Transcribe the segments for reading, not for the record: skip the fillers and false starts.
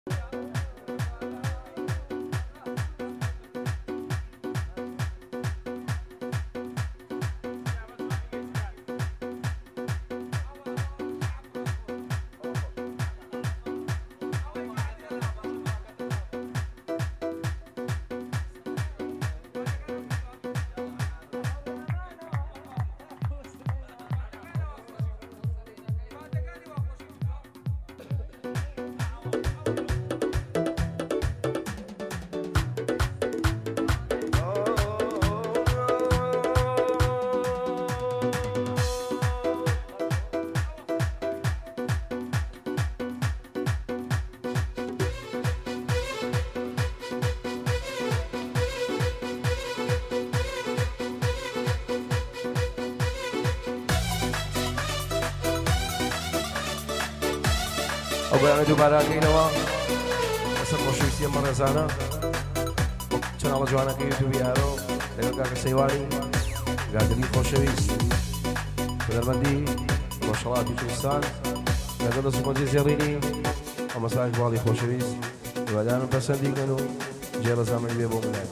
أبغى دوباره كينوا أصل مشويسي مرة زانا چون الله جوانا كي يوتيوب يارو لقى كاك سيواني قادرين خوشويس بدرمندي ما شاء الله تجوستان لقى نص مجلس يريني أما سايق بالي خوشويس وبعدين بسندي كانوا جيرا زامن بيبو ملاد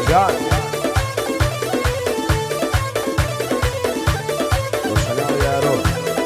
جان وسلام يا روح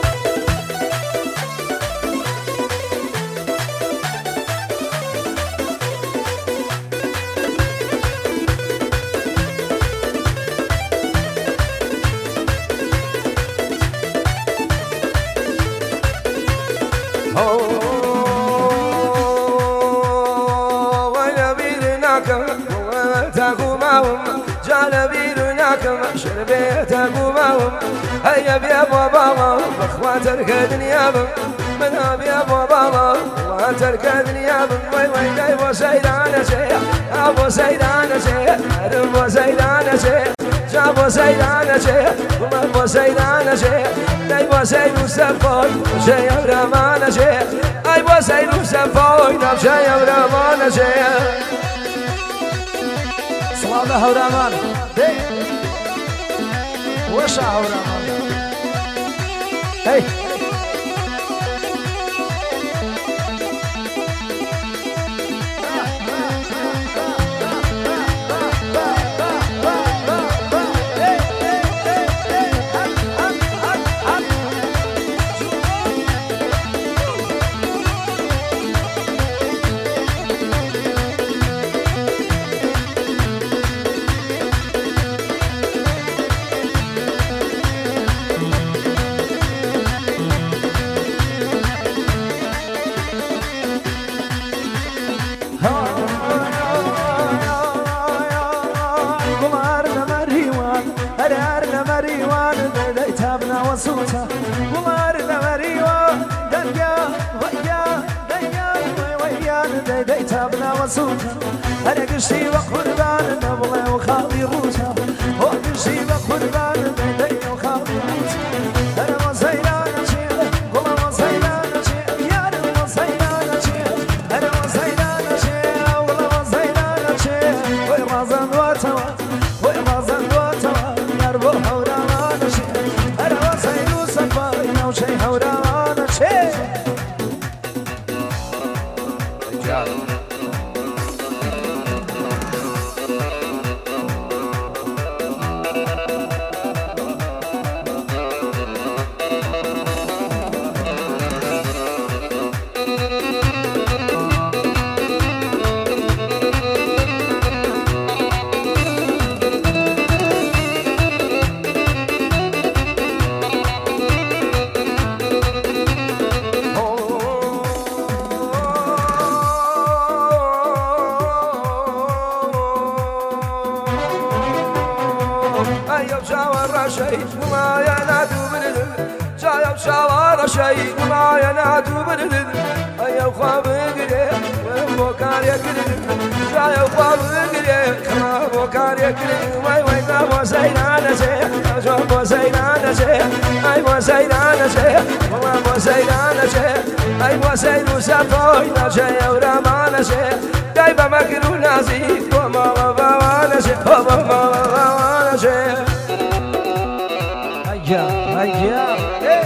شربيتك وماهم هيا بيا بابا اخواتك الدنيا من يا بابا اخواتك الدنيا وي وي ابو سيدان شيخ ابو سيدان شيخ ابو سيدان شيخ جابو سيدان شيخ ابو سيدان شيخ ابو سيد وسفوي شيخ رمان شيخ ابو سيد وسفوي شيخ رمان شيخ صلاة هورامان وش هورامان هي صوتها ومار نمريوا دنيا ويا دنيا ويا ديتها بنا وصوتها انا قشي وقربان نبغي وخاضي روتها هو قشي وقربان دي وخاضي روتها انا وصيلان شيء والله وصيلان شيء يا رب وصيلان شيء انا وصيلان شيء والله وصيلان شيء ويرازن وتوا ويرازن وتوا يربوها ورانا شيء شيء هورانا شيء وما ينادو بردد جايب شوارع شيء وما ينادو بردد أيو خواب قريب بوكار يقرد جايب خواب قريب كما بوكار يقرد وي وي نابو سيدان شيخ نابو سيدان شيخ أي بو سيدان شيخ والله بو سيدان شيخ أي بو سيد وسفوي نشيخ ورمان شيخ دايما مكرو نازيد وما وفاوانا شيخ وما وفاوانا شيخ هيا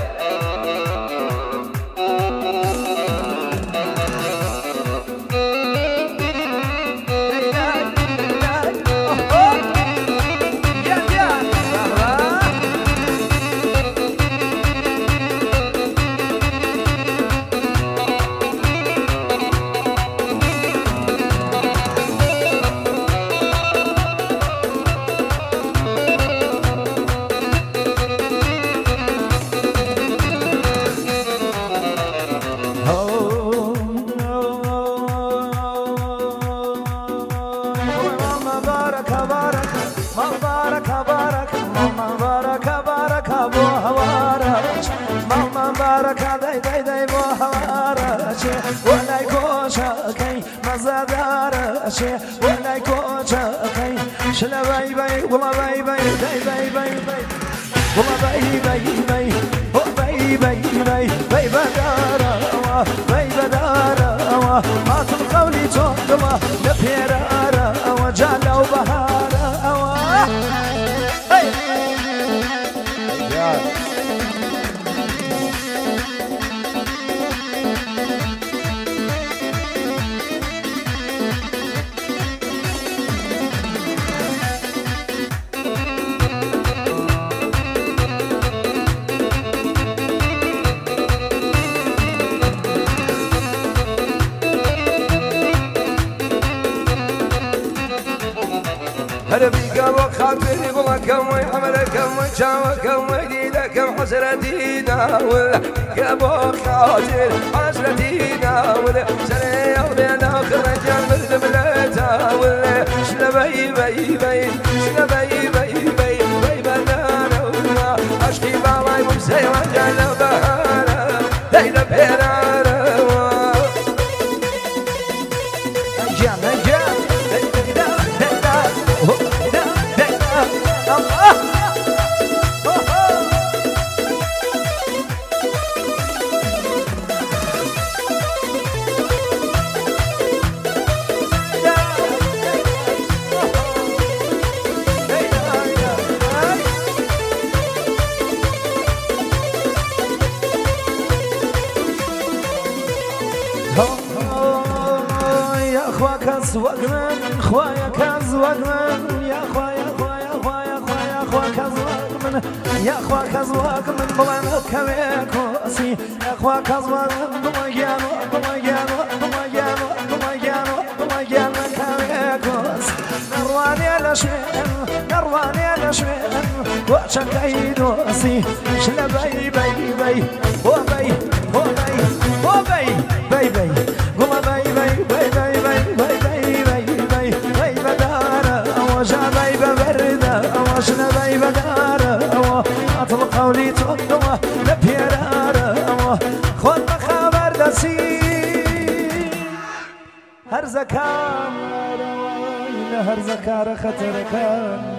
ولا يكوشكي مزادارشي ولا يكوشكي شلا باي باي والله باي باي باي باي باي باي والله باي باي باي باي باي باي باي بدارا باي بدارا ما تلقولي تقوى نبيرارا وجالا وبهارا هلا بيك وخاطري بڵەکەم وەی عەمەلەکەم وەی چاوەکەم وەی دیدەکەم حەسرەتی ناول کە بۆ خاطر حەسرەتی ناول سەرێ ئەوڕێنا خڕەجان بردم لە تاول شلەبەی بەی بەی شلەبەی بەی بەی بەی بەدانەوە عەشقی باڵای بووم سەیوانجان لە بەهارە دەی لە پێرارەوە خوايا كاز وقمن يا خوايا خوايا خوايا خوايا خوايا كاز وقمن يا خوايا كاز وقمن بلانا كويكوسي يا خوايا كاز وقمن بلاجانو بلاجانو بلاجانو بلاجانو بلاجانو كويكوس نرواني لشوين نرواني لشوين وشك عيدوسي شلا باي باي باي هو باي هو باي هو باي باي باي قوما باي باي باي باي باي باي باي جابي ببردة واشنا بي بدارة أطلق قولي تقوى لبيرارة خود بخبر دسي هر زكام هر زكار خطر كان